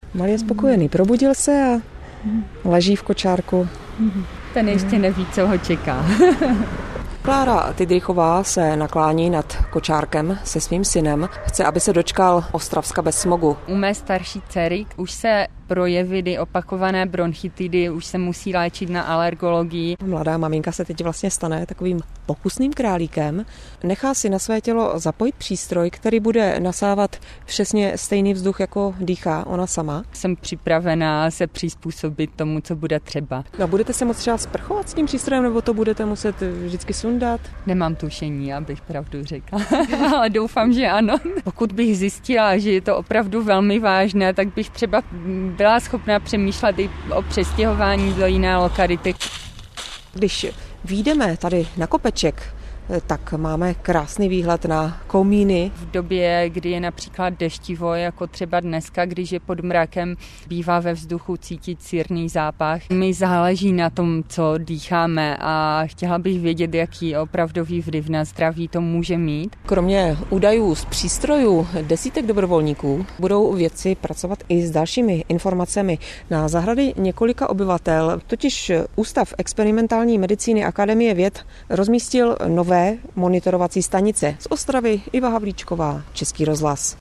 Malý je spokojený, probudil se a leží v kočárku. Ten ještě neví, co ho čeká. Klára Tydrychová se naklání nad kočárkem se svým synem. Chce, aby se dočkal Ostravska bez smogu. U mé starší dcery už se projevily opakované bronchitidy, už se musí léčit na alergologii. Mladá maminka se teď vlastně stane takovým pokusným králíkem. Nechá si na své tělo zapojit přístroj, který bude nasávat přesně stejný vzduch, jako dýchá ona sama. Jsem připravená se přizpůsobit tomu, co bude třeba. A budete se moct třeba sprchovat s tím přístrojem, nebo to budete muset vždycky sundat? Nemám tušení, abych pravdu řekla, ale doufám, že ano. Pokud bych zjistila, že je to opravdu velmi vážné, tak bych třeba byla schopná přemýšlet i o přestěhování do jiné lokality. Když vyjdeme tady na kopeček, tak máme krásný výhled na komíny. V době, kdy je například deštivo, jako třeba dneska, když je pod mrakem, bývá ve vzduchu cítit sírný zápach. Mi záleží na tom, co dýcháme a chtěla bych vědět, jaký opravdový vliv na zdraví to může mít. Kromě údajů z přístrojů desítek dobrovolníků budou vědci pracovat i s dalšími informacemi. Na zahrady několika obyvatel totiž Ústav experimentální medicíny Akademie věd rozmístil nové monitorovací stanice. Z Ostravy Iva Havlíčková, Český rozhlas.